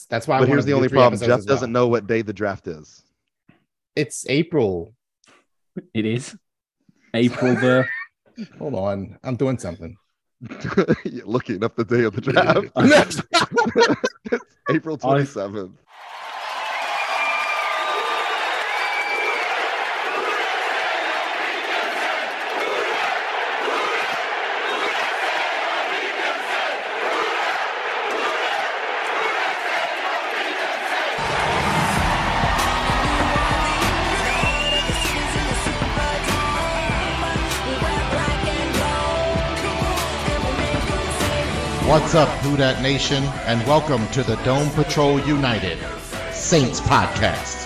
That's why I But wanted here's to the do only 3 problem. episodes Jeff as well. doesn't know what day the draft is. It's April. It is April the. Hold on, I'm doing something. You're looking up the day of the draft. It's April 27th. What's up, Who Dat Nation, and welcome to the Dome Patrol United Saints Podcast.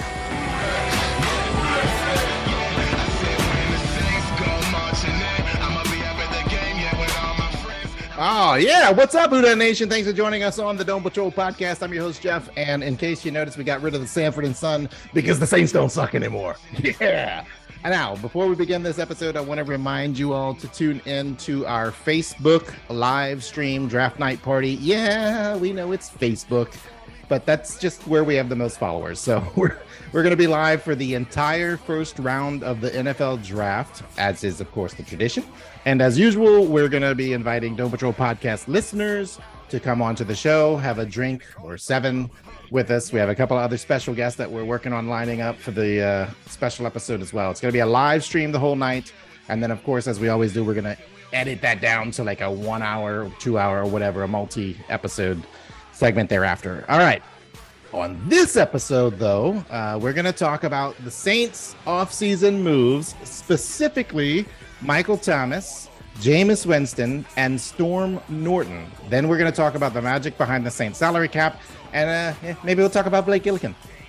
Oh, yeah. What's up, Who Dat Nation? Thanks for joining us on the Dome Patrol Podcast. I'm your host, Jeff, and in case you noticed, we got rid of the Sanford and Son because the Saints don't suck anymore. Yeah. And now, before we begin this episode, I want to remind you all to tune in to our Facebook live stream draft night party. Yeah, we know it's Facebook, but that's just where we have the most followers. So we're going to be live for the entire first round of the NFL draft, as is, of course, the tradition. And as usual, we're going to be inviting Dome Patrol Podcast listeners to come onto the show, have a drink or 7 with us. We have a couple of other special guests that we're working on lining up for the special episode as well. It's going to be a live stream the whole night. And then, of course, as we always do, we're going to edit that down to like a 1 hour, 2 hour, or whatever, a multi-episode segment thereafter. All right. On this episode, though, we're going to talk about the Saints offseason moves, specifically Michael Thomas, Jameis Winston, and Storm Norton. Then we're going to talk about the magic behind the Saints salary cap, and maybe we'll talk about Blake Gillikin.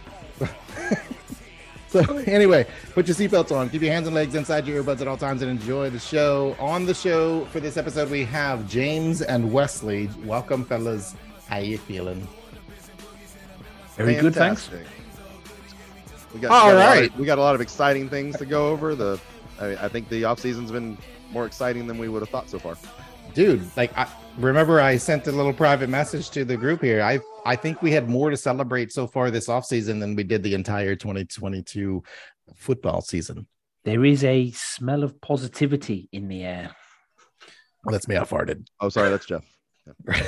So anyway, put your seatbelts on, keep your hands and legs inside your earbuds at all times, and enjoy the show. On the show for this episode, we have James and Wesley. Welcome, fellas. How you feeling? Very good, thanks. We got a lot of exciting things to go over. I think the offseason's been more exciting than we would have thought so far. Dude, remember I sent a little private message to the group here. I think we had more to celebrate so far this offseason than we did the entire 2022 football season. There is a smell of positivity in the air. Well, that's me. I farted. Oh, sorry, that's Jeff. Yeah.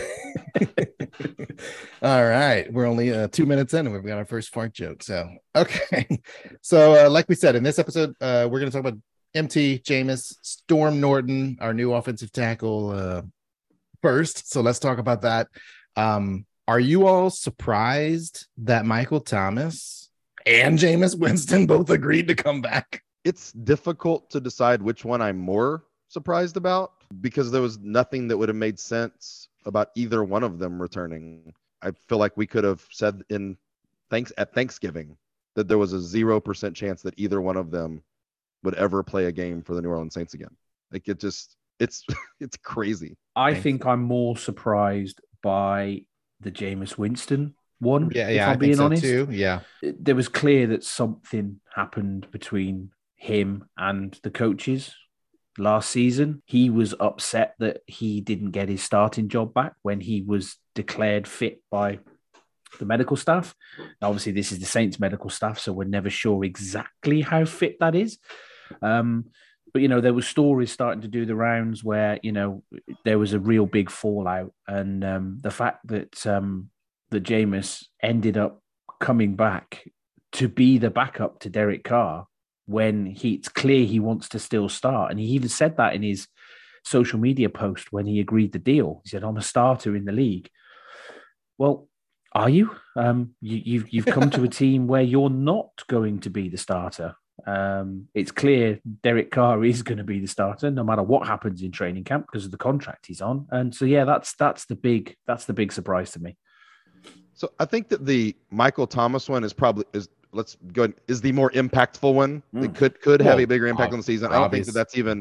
All right, we're only 2 minutes in and we've got our first fart joke. So okay, so like we said in this episode, we're going to talk about MT, Jameis, Storm Norton, our new offensive tackle first. So let's talk about that. Are you all surprised that Michael Thomas and Jameis Winston both agreed to come back? It's difficult to decide which one I'm more surprised about because there was nothing that would have made sense about either one of them returning. I feel like we could have said at Thanksgiving that there was a 0% chance that either one of them would ever play a game for the New Orleans Saints again. Like it's crazy. I think I'm more surprised by the Jameis Winston one. Yeah, if I I'm being think so honest. too. Yeah, there was clear that something happened between him and the coaches last season. He was upset that he didn't get his starting job back when he was declared fit by the medical staff. Now, obviously, this is the Saints medical staff, so we're never sure exactly how fit that is. But, there were stories starting to do the rounds where, there was a real big fallout. And the fact that that Jameis ended up coming back to be the backup to Derek Carr when it's clear he wants to still start. And he even said that in his social media post when he agreed the deal. He said, I'm a starter in the league. Well, are you? You've come to a team where you're not going to be the starter. It's clear Derek Carr is going to be the starter no matter what happens in training camp because of the contract he's on. And so, yeah, that's the big surprise to me. So I think that the Michael Thomas one is the more impactful one. It could have a bigger impact on the season. I don't think that's even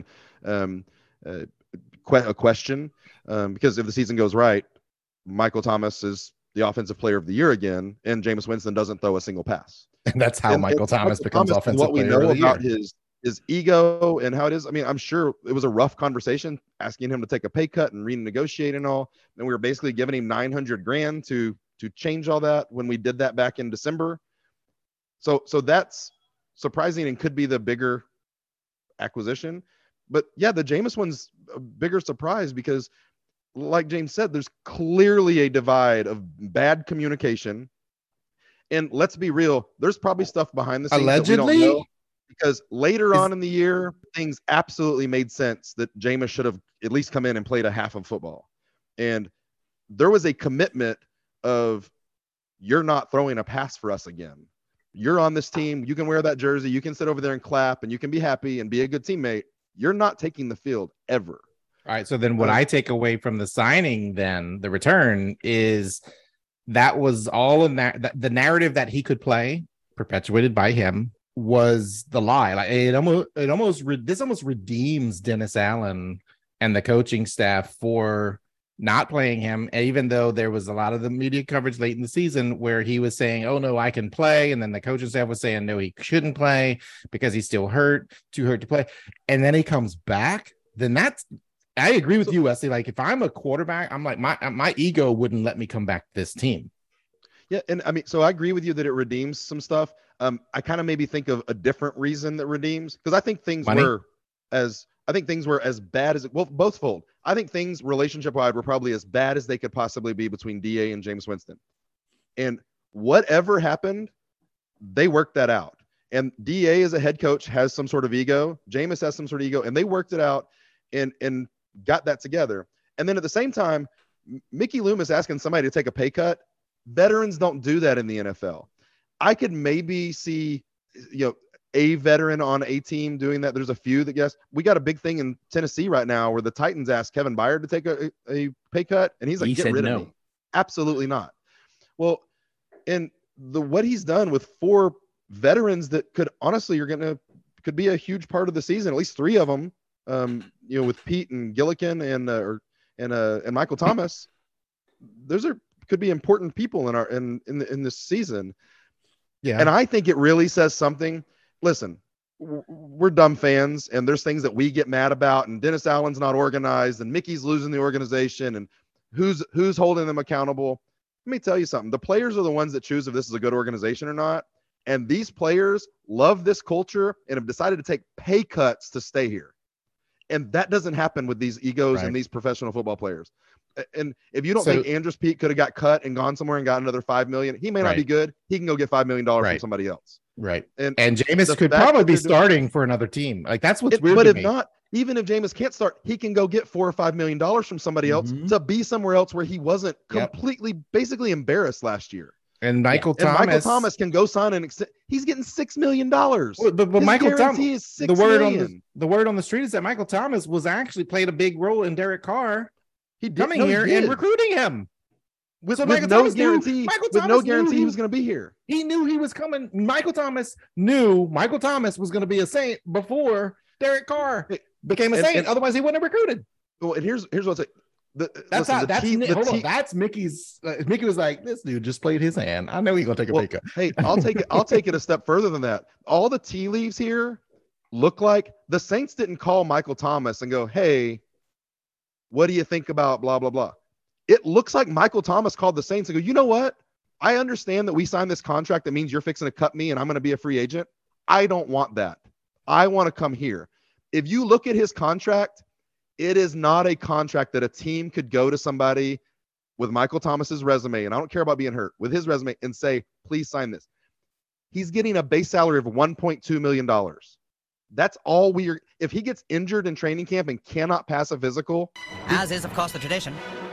a question because if the season goes right, Michael Thomas is the offensive player of the year again, and Jameis Winston doesn't throw a single pass. And that's how Michael Thomas becomes offensive player of the year. What we know about his ego and how it is. I mean, I'm sure it was a rough conversation asking him to take a pay cut and renegotiate and all. And we were basically giving him $900,000 to to change all that when we did that back in December. So that's surprising and could be the bigger acquisition. But yeah, the Jameis one's a bigger surprise because, like James said, there's clearly a divide of bad communication. And let's be real, there's probably stuff behind the scenes Allegedly? that we don't know, because later on in the year, things absolutely made sense that Jameis should have at least come in and played a half of football. And there was a commitment of, you're not throwing a pass for us again. You're on this team. You can wear that jersey. You can sit over there and clap, and you can be happy and be a good teammate. You're not taking the field ever. All right. So then what I take away from the signing, then the return, is that was all in that the narrative that he could play, perpetuated by him, was the lie. Like this almost redeems Dennis Allen and the coaching staff for not playing him, even though there was a lot of the media coverage late in the season where he was saying, oh no, I can play. And then the coaching staff was saying, no, he shouldn't play because he's still too hurt to play. And then he comes back. Then I agree with you, Wesley. Like, if I'm a quarterback, I'm like, my ego wouldn't let me come back to this team. Yeah. And I mean, so I agree with you that it redeems some stuff. I kind of maybe think of a different reason that redeems, because I think things were as bad as both fold. I think things relationship-wise were probably as bad as they could possibly be between DA and Jameis Winston. And whatever happened, they worked that out. And DA as a head coach has some sort of ego. Jameis has some sort of ego, and they worked it out and got that together. And then at the same time, Mickey Loomis asking somebody to take a pay cut. Veterans don't do that in the NFL. I could maybe see, a veteran on a team doing that. There's a few that guess. We got a big thing in Tennessee right now where the Titans asked Kevin Byard to take a pay cut, and he's like, get rid of me. Absolutely not. Well, and what he's done with 4 veterans that could could be a huge part of the season, at least 3 of them, with Pete and Gillikin and Michael Thomas. Those could be important people in this season. Yeah. And I think it really says something. Listen, we're dumb fans, and there's things that we get mad about, and Dennis Allen's not organized, and Mickey's losing the organization, and who's holding them accountable. Let me tell you something. The players are the ones that choose if this is a good organization or not. And these players love this culture and have decided to take pay cuts to stay here. And that doesn't happen with these egos and these professional football players. And if you don't think Andrus Peat could have got cut and gone somewhere and got another $5 million, he may not be good. He can go get $5 million from somebody else. Right. And Jameis could probably be starting for another team. Like, that's what's weird. But if not, even if Jameis can't start, he can go get $4 or $5 million from somebody else to be somewhere else where he wasn't completely, basically embarrassed last year. And Michael Thomas can go sign an extent. He's getting $6 million. But Michael Thomas, is $6 the word on the street is that Michael Thomas was actually played a big role in Derek Carr coming here and recruiting him. With no guarantee he was going to be here. He knew he was coming. Michael Thomas knew Michael Thomas was going to be a Saint before Derek Carr became a Saint. Otherwise, he wouldn't have recruited. Well, and here's what's it. That's Mickey's. Mickey was like, this dude just played his hand. I know he's gonna take a pay cut. Hey, I'll take it a step further than that. All the tea leaves here look like the Saints didn't call Michael Thomas and go, hey, what do you think about blah blah blah? It looks like Michael Thomas called the Saints and go, you know what? I understand that we signed this contract that means you're fixing to cut me and I'm going to be a free agent. I don't want that. I want to come here. If you look at his contract, it is not a contract that a team could go to somebody with Michael Thomas's resume, and I don't care about being hurt, with his resume and say, please sign this. He's getting a base salary of $1.2 million. That's all if he gets injured in training camp and cannot pass a physical, as is, of course, the tradition,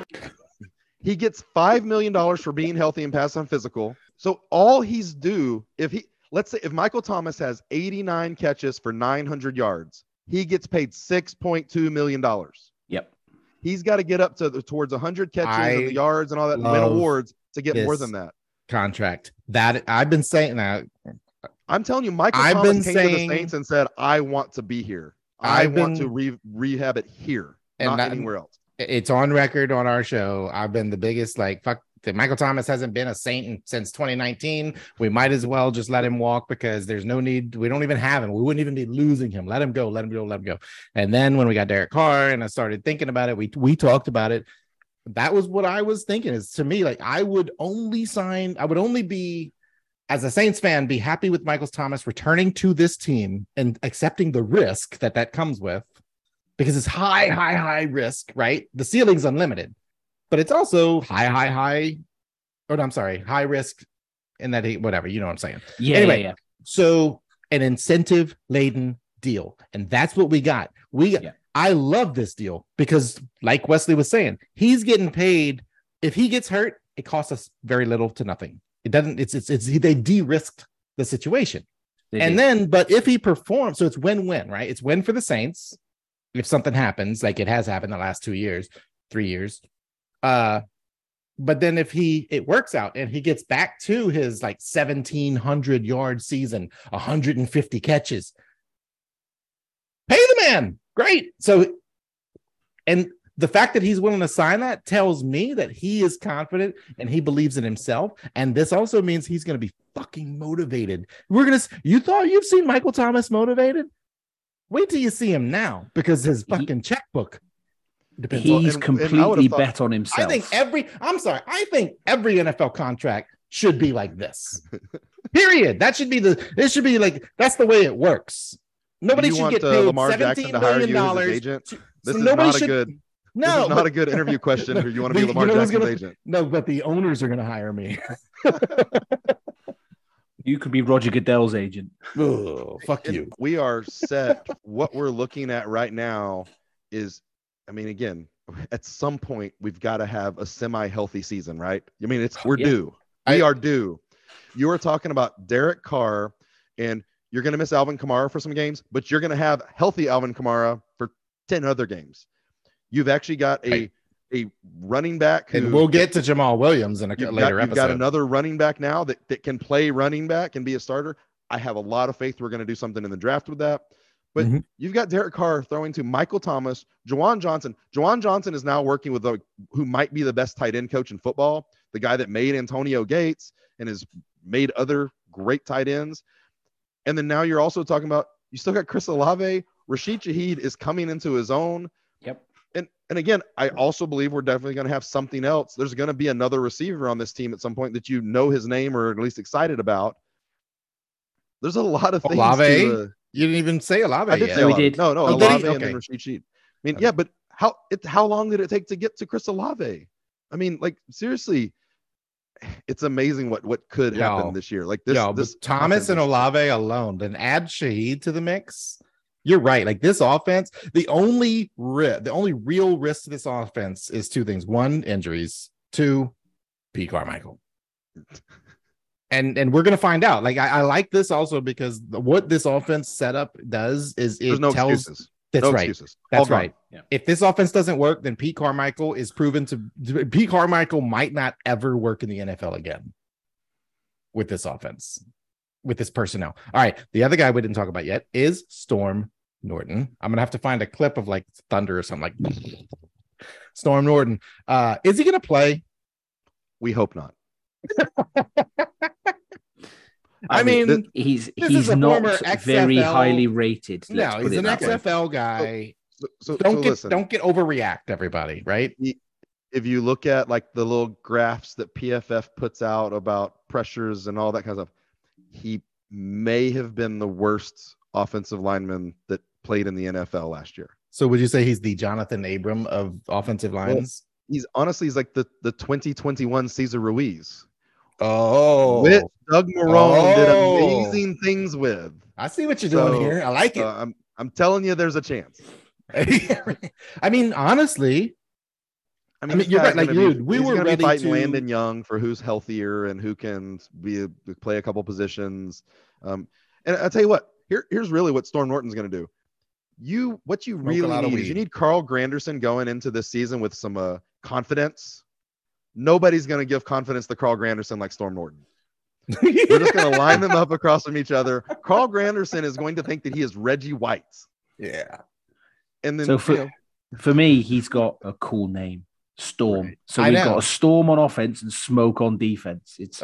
he gets $5 million for being healthy and passing a physical. So all he's due, let's say if Michael Thomas has 89 catches for 900 yards, he gets paid $6.2 million. Yep. He's got to get up towards 100 catches and the yards and all that and win awards to get more than that. Contract. That I've been saying that. I'm telling you, Michael Thomas came to the Saints and said, I want to be here. I want to rehab it here, not anywhere else. It's on record on our show. I've been the biggest, fuck. Michael Thomas hasn't been a Saint since 2019. We might as well just let him walk because there's no need. We don't even have him. We wouldn't even be losing him. Let him go. And then when we got Derek Carr and I started thinking about it, we talked about it. that was what I was thinking. Is to me, like I would only be, as a Saints fan, be happy with Michael Thomas returning to this team and accepting the risk that comes with, because it's high risk, right? The ceiling's unlimited, but it's also high risk, and that whatever, you know what I'm saying? Yeah. Anyway, yeah. So an incentive laden deal, and that's what we got. I love this deal because, like Wesley was saying, he's getting paid. If he gets hurt, it costs us very little to nothing. It doesn't. They de-risked the situation, but if he performs, so it's win-win, right? It's win for the Saints if something happens, like it has happened the last 3 years. But then if it works out and he gets back to his like 1,700 yard season, 150 catches, pay the man. Great. So, and the fact that he's willing to sign that tells me that he is confident and he believes in himself. And this also means he's going to be fucking motivated. You thought you've seen Michael Thomas motivated? Wait till you see him now, because his fucking checkbook depends. He's completely bet on himself. I think every NFL contract should be like this. Period. It should be like, that's the way it works. Nobody should get paid Lamar Jackson to hire you as his agent. This is not a good interview question. Or you want to be Lamar Jackson's agent? No, but the owners are going to hire me. You could be Roger Goodell's agent. Oh, fuck you. We are set. What we're looking at right now is, I mean, again, at some point we've got to have a semi-healthy season, right? I mean, we're due. We are due. You were talking about Derek Carr, and you're going to miss Alvin Kamara for some games, but you're going to have healthy Alvin Kamara for 10 other games. You've actually got a running back. And we'll get to Jamal Williams in a later episode. You've got another running back now that can play running back and be a starter. I have a lot of faith we're going to do something in the draft with that. But you've got Derek Carr throwing to Michael Thomas, Juwan Johnson. Juwan Johnson is now working with who might be the best tight end coach in football, the guy that made Antonio Gates and has made other great tight ends. And then now you're also talking about, you still got Chris Olave. Rashid Shaheed is coming into his own. Yep. And again, I also believe we're definitely going to have something else. There's going to be another receiver on this team at some point that you know his name or at least excited about. There's a lot of things. Olave? You didn't even say Olave. I did say Olave. No, Olave and then Rashid Shaheed. I mean, yeah, but how long did it take to get to Chris Olave? I mean, like, seriously, it's amazing what could happen this year. Like this Thomas and Olave alone, then add Shaheed to the mix. You're right. Like this offense, the only real risk to this offense is two things: one, injuries; two, Pete Carmichael. And we're gonna find out. Like I like this also because what this offense setup does is it tells. Excuses. That's right. Excuses. That's right. Yeah. If this offense doesn't work, then Pete Carmichael is proven to. Pete Carmichael might not ever work in the NFL again with this offense, with this personnel. All right. The other guy we didn't talk about yet is Storm Norton. I'm gonna have to find a clip of like thunder or something like Storm Norton. Is he gonna play? We hope not. I mean, he's not very highly rated. No, he's an XFL guy. So don't get overreact, everybody. Right? If you look at like the little graphs that PFF puts out about pressures and all that kind of stuff, he may have been the worst offensive lineman that played in the NFL last year. So would you say he's the Jonathan Abram of offensive lines? Well, he's like the 2021 Cesar Ruiz. Oh, which Doug Marrone did amazing things with. I see what you're doing here. I like it. I'm telling you, there's a chance. I mean, honestly, you're right. Like we were ready fighting Landon Young for who's healthier and who can play a couple positions. And I'll tell you what. Here's really what Storm Norton's going to do. What you really need is you need Carl Granderson going into this season with some confidence. Nobody's going to give confidence to Carl Granderson like Storm Norton. We're just going to line them up across from each other. Carl Granderson is going to think that he is Reggie White. Yeah. And then so for me, he's got a cool name, Storm. Right. So we've got a Storm on offense and Smoke on defense. It's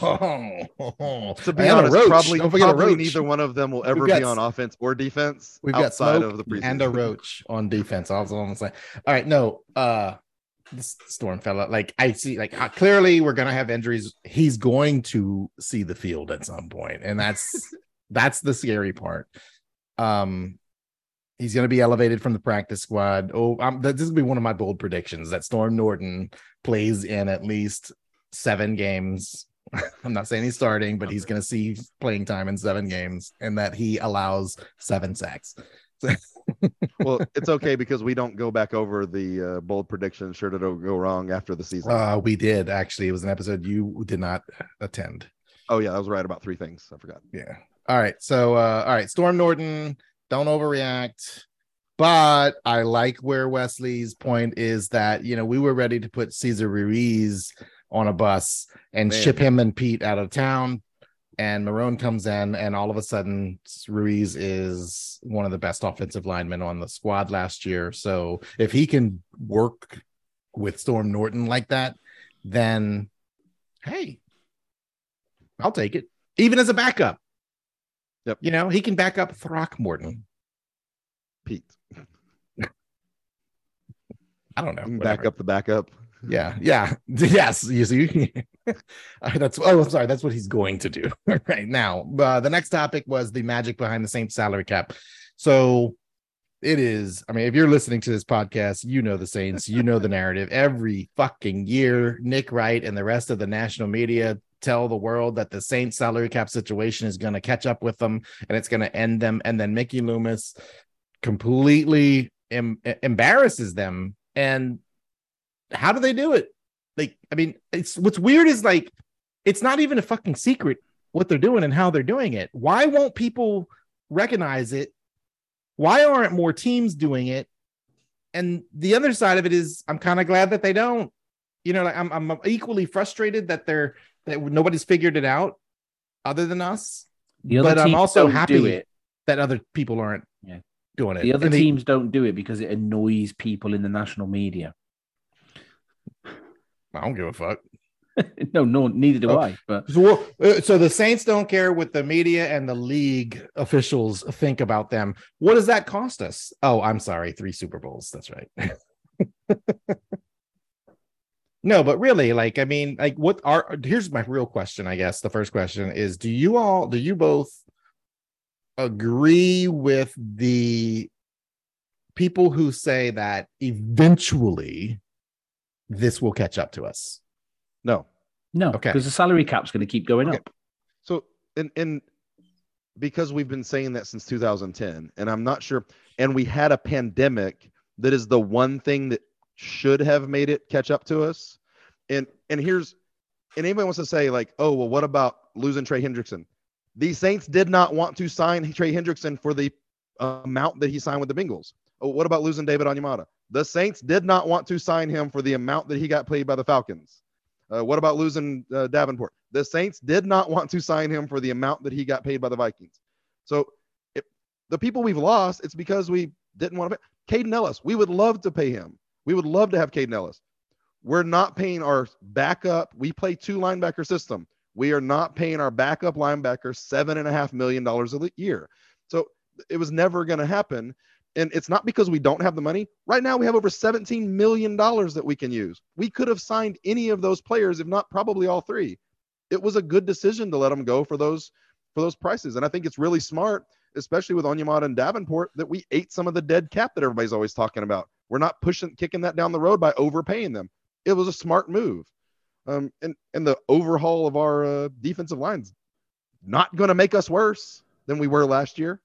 to be honest, probably neither one of them will ever be on offense or defense. We've got Smoke of the preseason. And a Roach on defense. I was almost saying. All right, no. this Storm fella, like I see, like clearly we're gonna have injuries. He's going to see the field at some point, and that's the scary part. He's going to be elevated from the practice squad. This will be one of my bold predictions that Storm Norton plays in at least 7 games. I'm not saying he's starting, but he's going to see playing time in 7 games, and that he allows 7 sacks. Well, it's okay because we don't go back over the bold prediction. Sure to go wrong after the season. We did actually. It was an episode you did not attend. Oh yeah, I was right about 3 things. I forgot. Yeah. All right. So, all right. Storm Norton, don't overreact. But I like where Wesley's point is that, you know, we were ready to put Cesar Ruiz on a bus and ship him and Pete out of town. And Marone comes in, and all of a sudden, Ruiz is one of the best offensive linemen on the squad last year. So if he can work with Storm Norton like that, then, hey, I'll take it. Even as a backup. Yep. You know, he can back up Throckmorton. Pete. I don't know. Back up the backup. Yeah. Yes. You see, I'm sorry. That's what he's going to do right now. The next topic was the magic behind the Saints salary cap. So it is. I mean, if you're listening to this podcast, you know the Saints, you know the narrative. Every fucking year, Nick Wright and the rest of the national media tell the world that the Saints salary cap situation is going to catch up with them and it's going to end them. And then Mickey Loomis completely embarrasses them. And how do they do it? Like, I mean, it's what's weird is like, it's not even a fucking secret what they're doing and how they're doing it. Why won't people recognize it? Why aren't more teams doing it? And the other side of it is, I'm kind of glad that they don't. You know, like I'm equally frustrated that nobody's figured it out other than us. But I'm also happy that other people aren't doing it. The other teams don't do it because it annoys people in the national media. I don't give a fuck. No, neither do I. But so the Saints don't care what the media and the league officials think about them. What does that cost us? Oh, I'm sorry, 3 Super Bowls. That's right. No, but really, like, I mean, like, here's my real question, I guess. The first question is, do you both agree with the people who say that eventually this will catch up to us? No. Okay. Because the salary cap's going to keep going up. So, and because we've been saying that since 2010, and I'm not sure, and we had a pandemic that is the one thing that should have made it catch up to us. And anybody wants to say like, oh, well, what about losing Trey Hendrickson? The Saints did not want to sign Trey Hendrickson for the amount that he signed with the Bengals. Oh, what about losing David Onyemata? The Saints did not want to sign him for the amount that he got paid by the Falcons. What about losing Davenport? The Saints did not want to sign him for the amount that he got paid by the Vikings. So the people we've lost, it's because we didn't want to pay. Caden Ellis, we would love to pay him. We would love to have Caden Ellis. We're not paying our backup. We play 2 linebacker system. We are not paying our backup linebacker $7.5 million a year. So it was never going to happen. And it's not because we don't have the money. Right now, we have over $17 million that we can use. We could have signed any of those players, if not probably all 3. It was a good decision to let them go for those prices. And I think it's really smart, especially with Onyemata and Davenport, that we ate some of the dead cap that everybody's always talking about. We're not kicking that down the road by overpaying them. It was a smart move. And the overhaul of our defensive line's not going to make us worse than we were last year.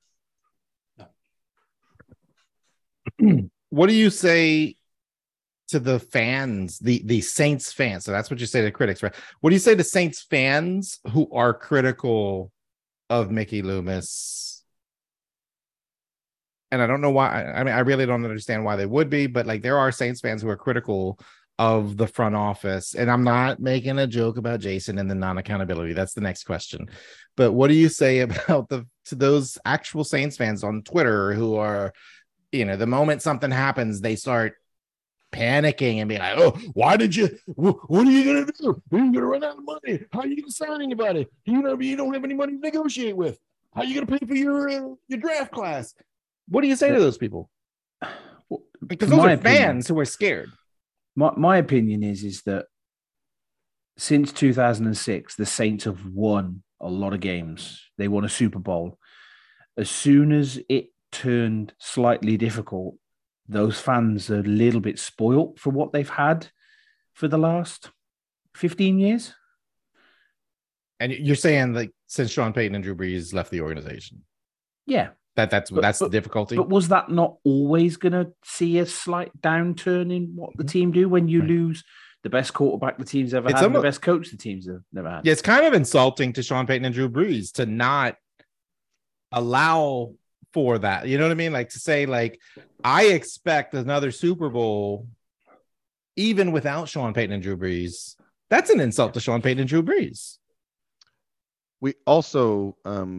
What do you say to the fans, the Saints fans? So that's what you say to critics, right? What do you say to Saints fans who are critical of Mickey Loomis? And I don't know why. I mean, I really don't understand why they would be, but like there are Saints fans who are critical of the front office. And I'm not making a joke about Jason and the non-accountability. That's the next question. But what do you say about to those actual Saints fans on Twitter who are, you know, the moment something happens, they start panicking and being like, oh, why did you, what are you going to do? You're going to run out of money. How are you going to sign anybody? You don't have any money to negotiate with. How are you going to pay for your draft class? What do you say to those people? Because those are fans who are scared. My opinion is that since 2006, the Saints have won a lot of games. They won a Super Bowl. As soon as it turned slightly difficult, those fans are a little bit spoilt for what they've had for the last 15 years. And you're saying like since Sean Payton and Drew Brees left the organization? Yeah. That's the difficulty. But was that not always going to see a slight downturn in what the team do when you lose the best quarterback the team's ever had and the best coach the team's never had? Yeah, it's kind of insulting to Sean Payton and Drew Brees to not allow for that. You know what I mean? Like to say, like, I expect another Super Bowl even without Sean Payton and Drew Brees. That's an insult to Sean Payton and Drew Brees. We also,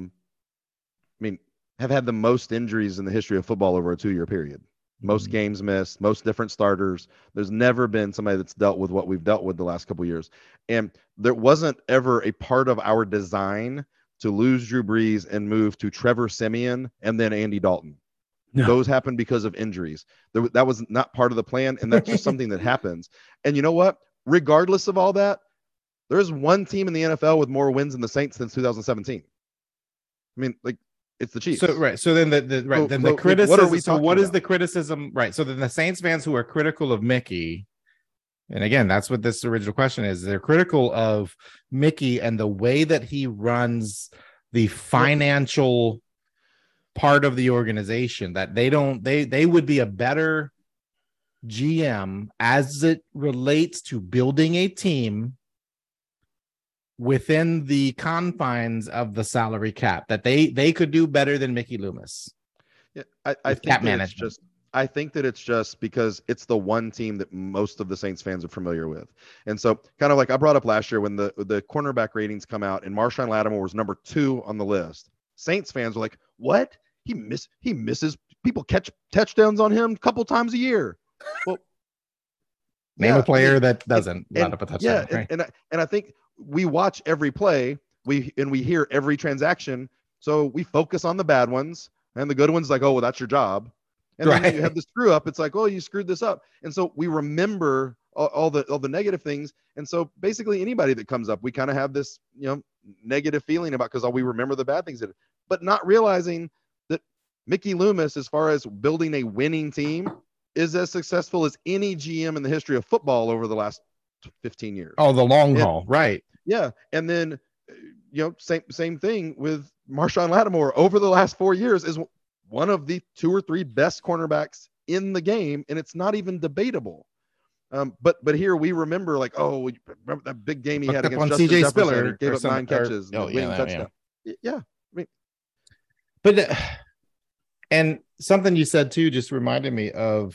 have had the most injuries in the history of football over a 2-year period. Most games missed, most different starters. There's never been somebody that's dealt with what we've dealt with the last couple of years. And there wasn't ever a part of our design to lose Drew Brees and move to Trevor Siemian and then Andy Dalton. No. Those happened because of injuries. That was not part of the plan, and that's just something that happens. And you know what? Regardless of all that, there's one team in the NFL with more wins than the Saints since 2017. I mean, like, it's the Chiefs. So right. So then the criticism. What are we talking about? The criticism? Right. So then the Saints fans who are critical of Mickey, and again, that's what this original question is. They're critical of Mickey and the way that he runs the financial part of the organization. That they would be a better GM as it relates to building a team within the confines of the salary cap, that they could do better than Mickey Loomis. Yeah, I think that it's just because it's the one team that most of the Saints fans are familiar with. And so kind of like I brought up last year when the cornerback ratings come out and Marshawn Lattimore was number 2 on the list. Saints fans were like, what? He misses, people catch touchdowns on him a couple times a year. Well, name a player that doesn't line up a touchdown. Yeah, right? and I think we watch every play, we hear every transaction, so we focus on the bad ones, and the good ones like, oh, well, that's your job. And then you have the screw up. It's like, oh, you screwed this up. And so we remember all the negative things. And so basically anybody that comes up, we kind of have this, negative feeling about, because we remember the bad things, but not realizing that Mickey Loomis, as far as building a winning team, is as successful as any GM in the history of football over the last 15 years. Oh, the long haul. Right. Yeah. And then, same thing with Marshawn Lattimore over the last 4 years is one of the 2 or 3 best cornerbacks in the game. And it's not even debatable. But here we remember like, oh, remember that big game he had against Justin CJ Jefferson, Spiller, gave up 9 catches. Touchdown. Yeah. But, and something you said too, just reminded me of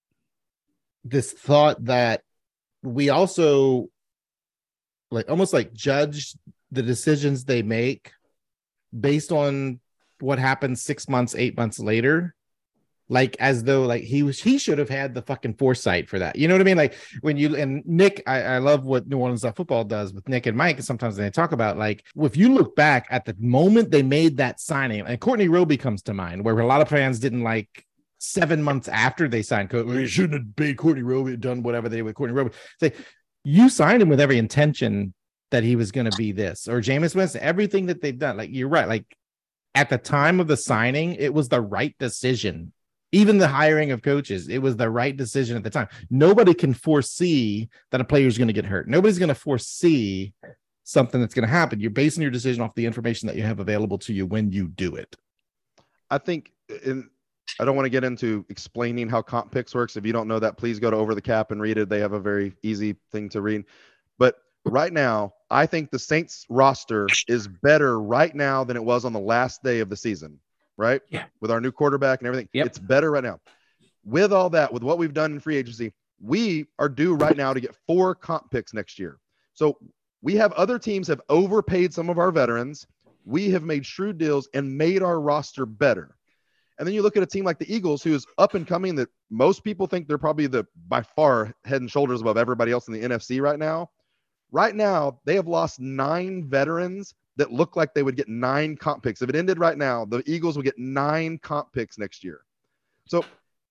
this thought that we also almost judge the decisions they make based on what happens 6 months, 8 months later, as though he should have had the fucking foresight for that. You know what I mean? Like when you and Nick, I love what New Orleans Football does with Nick and Mike. And sometimes they talk about if you look back at the moment they made that signing, and Courtney Roby comes to mind, where a lot of fans didn't 7 months after they signed Courtney, shouldn't have paid Courtney Roby, done whatever they did with Courtney Roby. You signed him with every intention that he was going to be this, or Jameis Winston, everything that they've done. You're right. At the time of the signing, it was the right decision. Even the hiring of coaches, it was the right decision at the time. Nobody can foresee that a player is going to get hurt. Nobody's going to foresee something that's going to happen. You're basing your decision off the information that you have available to you when you do it. I think I don't want to get into explaining how comp picks works. If you don't know that, please go to Over the Cap and read it. They have a very easy thing to read. But right now, I think the Saints roster is better right now than it was on the last day of the season, right? Yeah. With our new quarterback and everything. Yep. It's better right now. With all that, with what we've done in free agency, we are due right now to get 4 comp picks next year. So we have other teams have overpaid some of our veterans. We have made shrewd deals and made our roster better. And then you look at a team like the Eagles, who is up and coming, that most people think they're probably by far head and shoulders above everybody else in the NFC right now. Right now, they have lost 9 veterans that look like they would get 9 comp picks. If it ended right now, the Eagles would get 9 comp picks next year. So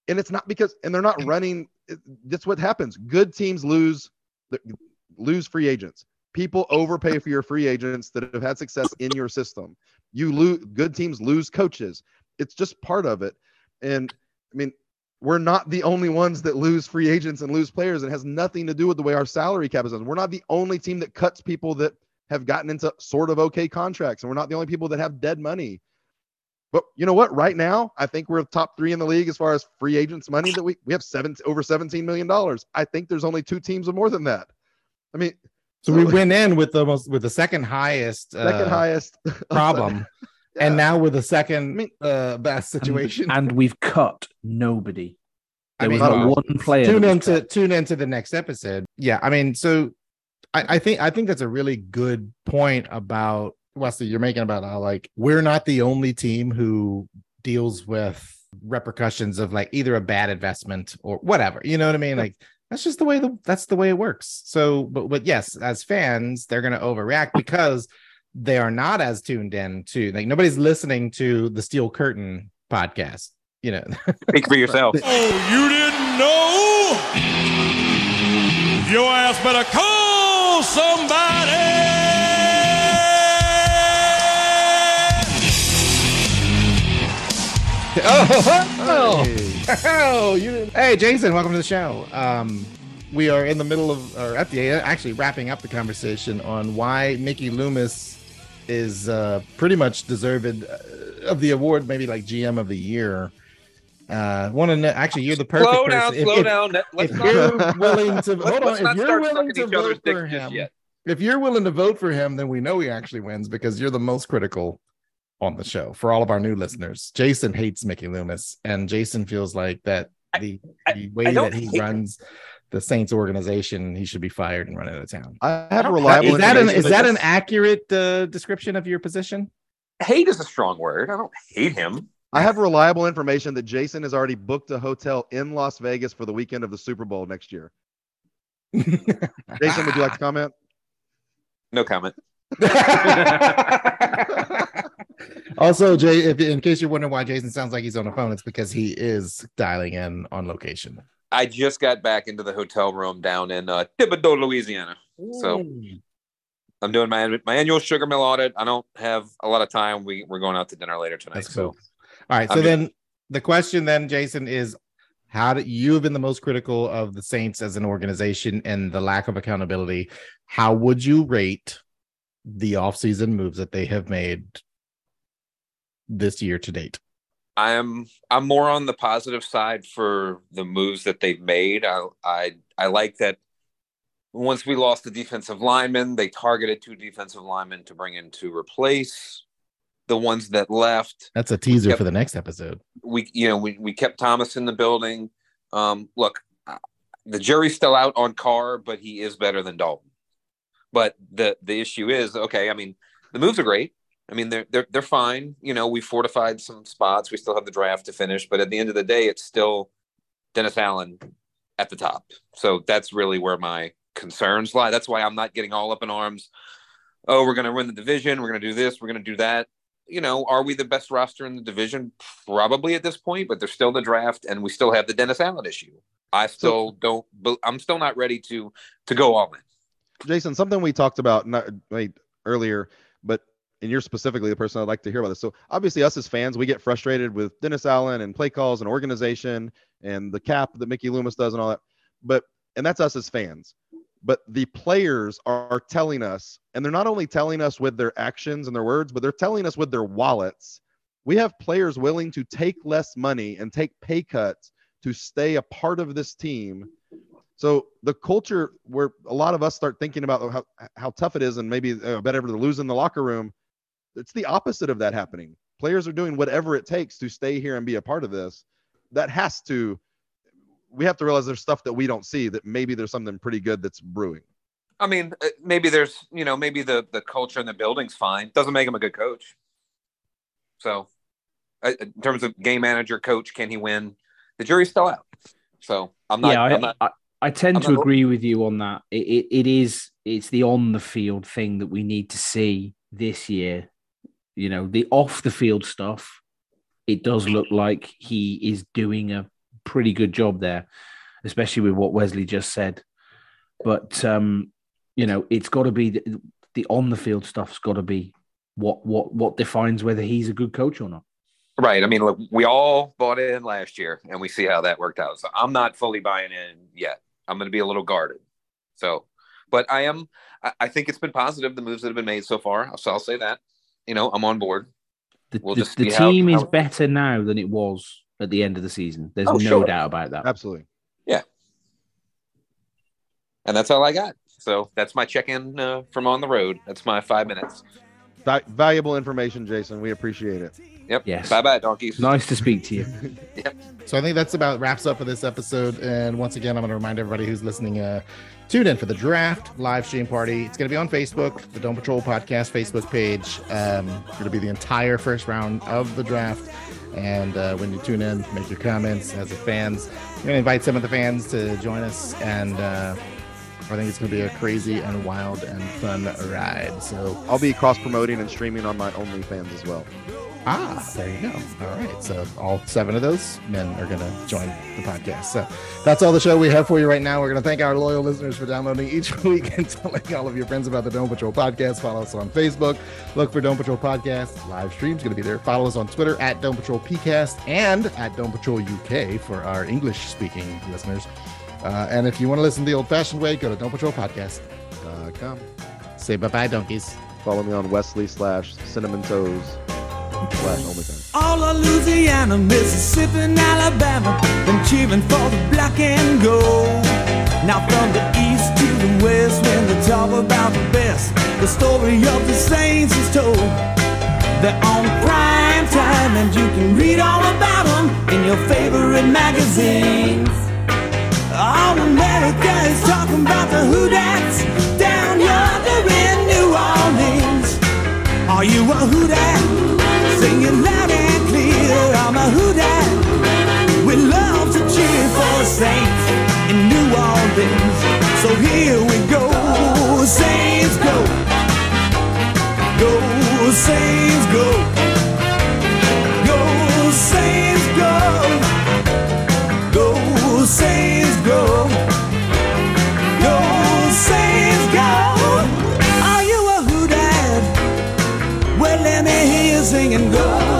And it's not because, and they're not running. That's what happens. Good teams lose free agents. People overpay for your free agents that have had success in your system. Good teams lose coaches. It's just part of it. And I mean, we're not the only ones that lose free agents and lose players. It has nothing to do with the way our salary cap is done. We're not the only team that cuts people that have gotten into sort of okay contracts. And we're not the only people that have dead money. But you know what? Right now, I think we're top 3 in the league as far as free agents money that we have over $17 million. I think there's only 2 teams with more than that. I mean, so we went in with the second highest problem. Yeah. And now we're the second best situation. And we've cut nobody. There was not one player. Tune into the next episode. Yeah. I mean, so I think that's a really good point about Wesley you're making about how like we're not the only team who deals with repercussions of like either a bad investment or whatever. You know what I mean? Like that's just the way it works. So, but yes, as fans, they're going to overreact because they are not as tuned in to, like, nobody's listening to the Steel Curtain podcast, you know. Speak for yourself. Oh, you didn't know? Your ass better call somebody. Hey, Jason, welcome to the show. We are in the middle of, or at the actually wrapping up the conversation on why Mickey Loomis is pretty much deserved of the award, maybe like GM of the year. Want to know? Actually, you're the perfect person. Slow down. If you're willing to hold on, if you're willing to vote for him, if you're willing to vote for him, then we know he actually wins because you're the most critical on the show. For all of our new listeners, Jason hates Mickey Loomis, and Jason feels like that the way that he runs the Saints organization, he should be fired and run out of town. I have reliable. Is that an accurate description of your position? Hate is a strong word. I don't hate him. I have reliable information that Jason has already booked a hotel in Las Vegas for the weekend of the Super Bowl next year. Jason, would you like to comment? No comment. Also, Jay, in case you're wondering why Jason sounds like he's on the phone, it's because he is dialing in on location. I just got back into the hotel room down in Thibodaux, Louisiana. So I'm doing my annual sugar mill audit. I don't have a lot of time. We're going out to dinner later tonight. That's cool. All right. So then the question then, Jason, is how do you have been the most critical of the Saints as an organization and the lack of accountability? How would you rate the offseason moves that they have made this year to date? I'm more on the positive side for the moves that they've made. I like that once we lost the defensive lineman, they targeted 2 defensive linemen to bring in to replace the ones that left. That's a teaser for the next episode. We kept Thomas in the building. Look, the jury's still out on Carr, but he is better than Dalton. But the issue is, okay, I mean, the moves are great. I mean, they're fine. You know, we fortified some spots. We still have the draft to finish, but at the end of the day, it's still Dennis Allen at the top. So that's really where my concerns lie. That's why I'm not getting all up in arms. Oh, we're going to win the division. We're going to do this. We're going to do that. You know, are we the best roster in the division? Probably at this point, but there's still the draft, and we still have the Dennis Allen issue. I'm still not ready to go all in. Jason, something we talked about earlier, but and you're specifically the person I'd like to hear about this. So obviously us as fans, we get frustrated with Dennis Allen and play calls and organization and the cap that Mickey Loomis does and all that. And that's us as fans. But the players are telling us, and they're not only telling us with their actions and their words, but they're telling us with their wallets. We have players willing to take less money and take pay cuts to stay a part of this team. So the culture where a lot of us start thinking about how tough it is and maybe better to lose in the locker room, it's the opposite of that happening. Players are doing whatever it takes to stay here and be a part of this. We have to realize there's stuff that we don't see, that maybe there's something pretty good that's brewing. I mean, maybe there's, maybe the culture in the building's fine. Doesn't make him a good coach. So in terms of game manager, coach, can he win? The jury's still out. So I tend to agree with you on that. It's the on the field thing that we need to see this year. The off the field stuff, it does look like he is doing a pretty good job there, especially with what Wesley just said. But it's got to be the on the field stuff's got to be what defines whether he's a good coach or not. Right. I mean, look, we all bought in last year, and we see how that worked out. So I'm not fully buying in yet. I'm going to be a little guarded. So, but I think it's been positive, the moves that have been made so far. So I'll say that. I'm on board. The team is better now than it was at the end of the season. There's no doubt about that. Absolutely. Yeah. And that's all I got. So that's my check-in from on the road. That's my 5 minutes. Valuable information, Jason. We appreciate it. Yep. Yes. Bye-bye, donkeys. Nice to speak to you. Yep. So I think that's about wraps up for this episode. And once again, I'm going to remind everybody who's listening, tune in for the draft live stream party. It's going to be on Facebook, the Dome Patrol Podcast Facebook page. It's going to be the entire first round of the draft. And when you tune in, make your comments as the fans. We're going to invite some of the fans to join us. And I think it's going to be a crazy and wild and fun ride. So I'll be cross-promoting and streaming on my OnlyFans as well. There you go. All right. So all 7 of those men are going to join the podcast. So that's all the show we have for you right now. We're going to thank our loyal listeners for downloading each week and telling all of your friends about the Dome Patrol Podcast. Follow us on Facebook. Look for Dome Patrol Podcast. Live stream's going to be there. Follow us on Twitter at Dome Patrol PCast and at Dome Patrol UK for our English-speaking listeners. And if you want to listen to the old-fashioned way, go to DomePatrolPodcast.com. Say bye-bye, donkeys. Follow me on Wesley/Cinnamon Toes /OnlyFans. All of Louisiana, Mississippi, and Alabama, been cheering for the black and gold. Now from the east to the west, when they talk about the best, the story of the Saints is told. They're on prime time, and you can read all about them in your favorite magazines. All America is talking about the Houdat's down yonder in New Orleans. Are you a Houdat? Sing it loud and clear. I'm a Houdat. We love to cheer for Saints in New Orleans. So here we go. Saints go. Go, Saints go. Go, Saints go. Go, Saints go. Go, Saints go. Are you a Houdat? Well, let me hear you singing go.